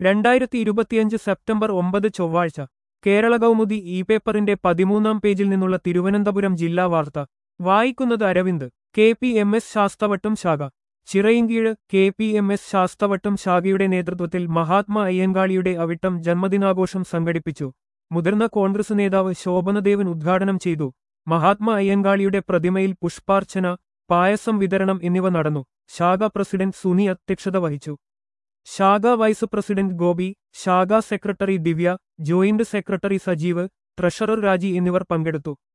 2025 September 9 ചൊവ്വാഴ്ച Kerala Kaumudi E പേപ്പറിന്റെ 13-ാം പേജിൽ നിന്നുള്ള തിരുവനന്തപുരം ജില്ലാ വാർത്ത വായിക്കുന്നത് അരവിന്ദ്. KPMS ശാസ്തവട്ടം ശാഖ ചിറയിൻകീഴ് KPMS ശാസ്തവട്ടം ശാഖയുടെ നേതൃത്വത്തിൽ മഹാത്മാ അയ്യങ്കാളിയുടെ അവിട്ടം ജന്മദിനാഘോഷം സംഘടിപ്പിച്ചു. മുതിർന്ന കോൺഗ്രസ് നേതാവ് ശോഭനദേവൻ ഉദ്ഘാടനം ചെയ്തു. മഹാത്മാ അയ്യങ്കാളിയുടെ പ്രതിമയിൽ പുഷ്പാർച്ചന, പായസം വിതരണം എന്നിവ നടന്നു. ശാഖാ പ്രസിഡന്റ് സുനി അധ്യക്ഷത വഹിച്ചു. ശാഖാ വൈസ് പ്രസിഡന്റ് ഗോപി, ശാഖാ secretary Divya, joint secretary Sajeev, treasurer Raji എന്നിവർ പങ്കെടുത്തു.